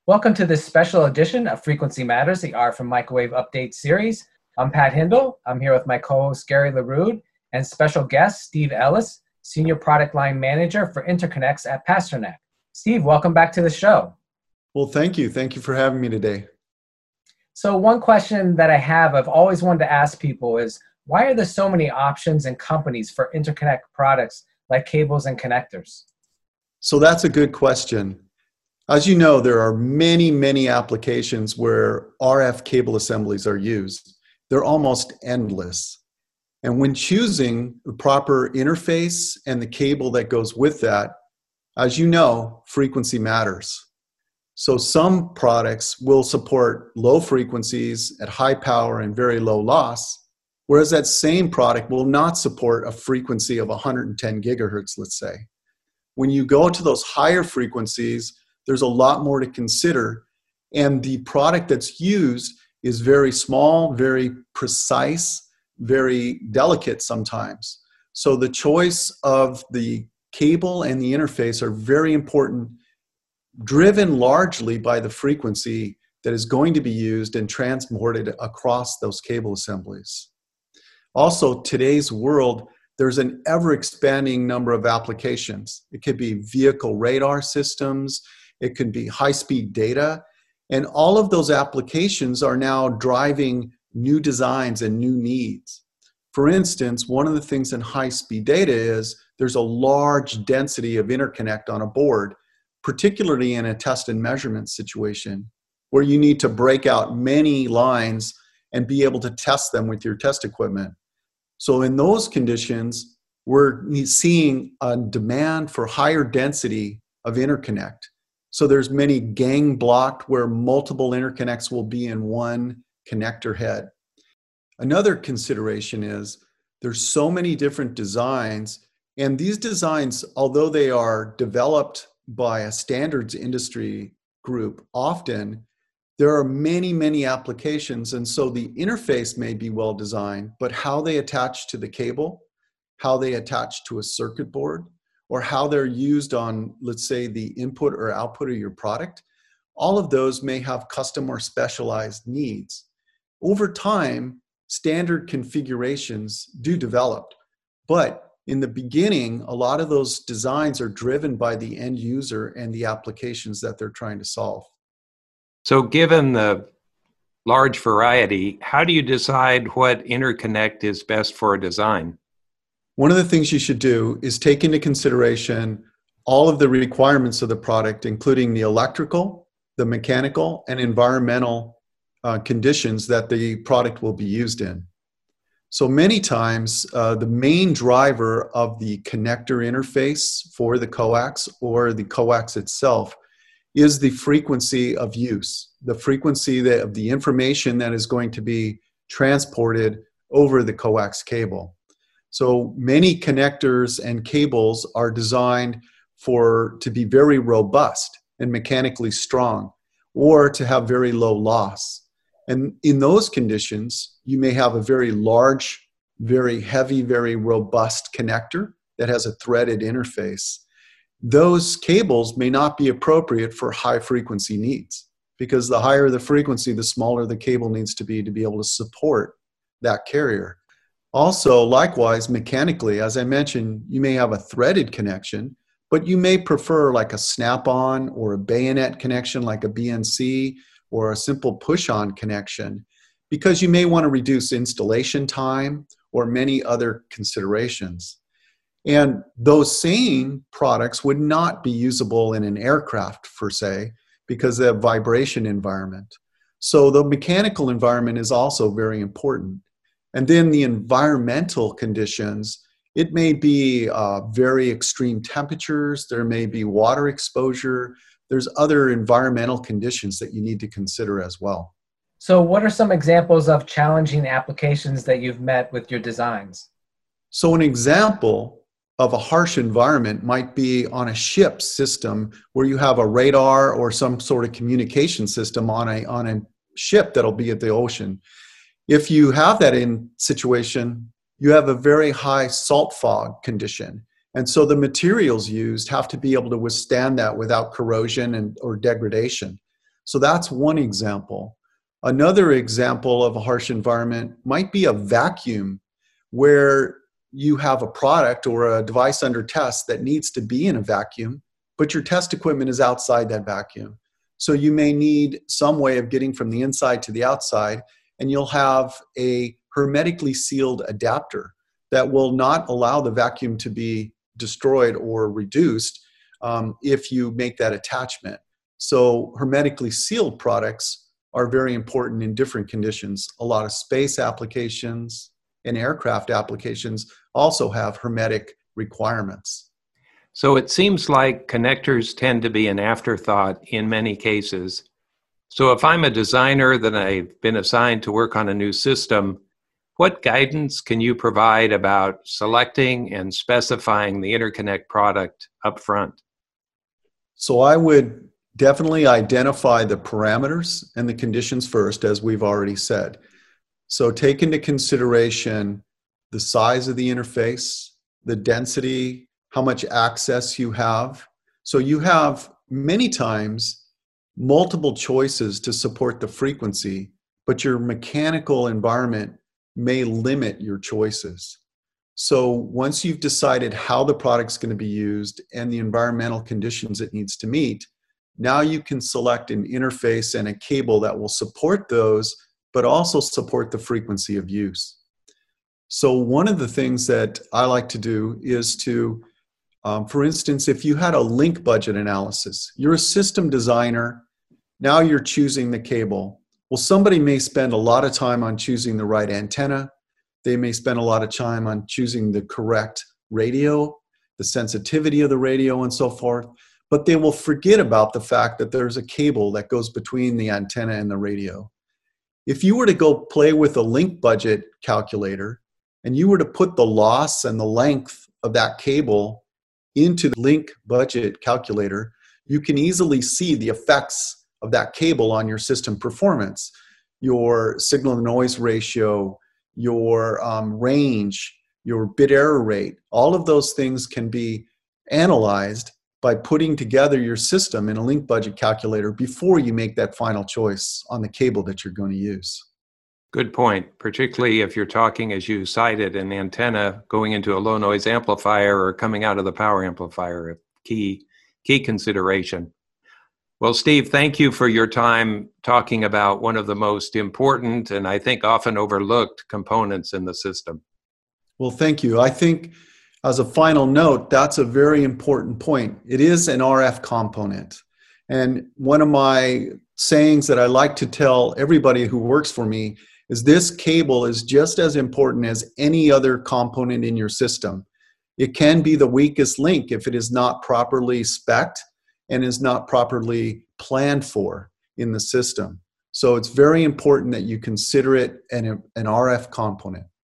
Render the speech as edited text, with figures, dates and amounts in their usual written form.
Welcome to this special edition of Frequency Matters, the RF and Microwave Update series. I'm Pat Hindle. I'm here with my co-host Gary LaRude and special guest Steve Ellis, Senior Product Line Manager for Interconnects at Pasternak. Steve, welcome back to the show. Well, thank you. Thank you for having me today. So one question that I've always wanted to ask people is, why are there so many options and companies for interconnect products like cables and connectors? So that's a good question. As you know, there are many applications where RF cable assemblies are used. They're almost endless. And when choosing the proper interface and the cable that goes with that, as you know, frequency matters. So some products will support low frequencies at high power and very low loss, whereas that same product will not support a frequency of 110 gigahertz, let's say. When you go to those higher frequencies, there's a lot more to consider, and the product that's used is very small, very precise, very delicate sometimes. So the choice of the cable and the interface are very important, driven largely by the frequency that is going to be used and transported across those cable assemblies. Also, today's world, there's an ever-expanding number of applications. It could be vehicle radar systems, it could be high-speed data, and all of those applications are now driving new designs and new needs. For instance, one of the things in high-speed data is there's a large density of interconnect on a board, particularly in a test and measurement situation, where you need to break out many lines and be able to test them with your test equipment. So in those conditions, we're seeing a demand for higher density of interconnect. So there's many gang blocked where multiple interconnects will be in one connector head. Another consideration is there's so many different designs, and these designs, although they are developed by a standards industry group, often there are many applications, and so the interface may be well designed, but how they attach to the cable, how they attach to a circuit board, or how they're used on, let's say, the input or output of your product, all of those may have custom or specialized needs. Over time, standard configurations do develop, but in the beginning, a lot of those designs are driven by the end user and the applications that they're trying to solve. So given the large variety, how do you decide what interconnect is best for a design? One of the things you should do is take into consideration all of the requirements of the product, including the electrical, the mechanical, and environmental conditions that the product will be used in. So many times, the main driver of the connector interface for the coax or the coax itself is the frequency of use, the frequency of the information that is going to be transported over the coax cable. So many connectors and cables are designed to be very robust and mechanically strong, or to have very low loss. And in those conditions, you may have a very large, very heavy, very robust connector that has a threaded interface. Those cables may not be appropriate for high frequency needs, because the higher the frequency, the smaller the cable needs to be able to support that carrier. Also, likewise, mechanically, as I mentioned, you may have a threaded connection, but you may prefer like a snap-on or a bayonet connection like a BNC or a simple push-on connection, because you may want to reduce installation time or many other considerations. And those same products would not be usable in an aircraft, per se, because of vibration environment. So the mechanical environment is also very important. And then the environmental conditions, it may be very extreme temperatures, there may be water exposure, there's other environmental conditions that you need to consider as well. So what are some examples of challenging applications that you've met with your designs? So an example of a harsh environment might be on a ship system where you have a radar or some sort of communication system on a ship that'll be at the ocean. If you have that in situation, you have a very high salt fog condition. And so the materials used have to be able to withstand that without corrosion or degradation. So that's one example. Another example of a harsh environment might be a vacuum where you have a product or a device under test that needs to be in a vacuum, but your test equipment is outside that vacuum. So you may need some way of getting from the inside to the outside, and you'll have a hermetically sealed adapter that will not allow the vacuum to be destroyed or reduced if you make that attachment. So hermetically sealed products are very important in different conditions. A lot of space applications and aircraft applications also have hermetic requirements. So it seems like connectors tend to be an afterthought in many cases. So if I'm a designer that I've been assigned to work on a new system, what guidance can you provide about selecting and specifying the interconnect product up front? So I would definitely identify the parameters and the conditions first, as we've already said. So take into consideration the size of the interface, the density, how much access you have. So you have many times multiple choices to support the frequency, but your mechanical environment may limit your choices. So once you've decided how the product's going to be used and the environmental conditions it needs to meet, now you can select an interface and a cable that will support those, but also support the frequency of use. So one of the things that I like to do is to, for instance, if you had a link budget analysis, you're a system designer, now you're choosing the cable. Well, somebody may spend a lot of time on choosing the right antenna. They may spend a lot of time on choosing the correct radio, the sensitivity of the radio, and so forth. But they will forget about the fact that there's a cable that goes between the antenna and the radio. If you were to go play with a link budget calculator and you were to put the loss and the length of that cable into the link budget calculator, you can easily see the effects of that cable on your system performance, your signal to noise ratio, your range, your bit error rate. All of those things can be analyzed by putting together your system in a link budget calculator before you make that final choice on the cable that you're going to use. Good point, particularly if you're talking, as you cited, an antenna going into a low noise amplifier or coming out of the power amplifier, a key consideration. Well, Steve, thank you for your time talking about one of the most important and I think often overlooked components in the system. Well, thank you. I think as a final note, that's a very important point. It is an RF component. And one of my sayings that I like to tell everybody who works for me is this cable is just as important as any other component in your system. It can be the weakest link if it is not properly spec'd and is not properly planned for in the system. So it's very important that you consider it an RF component.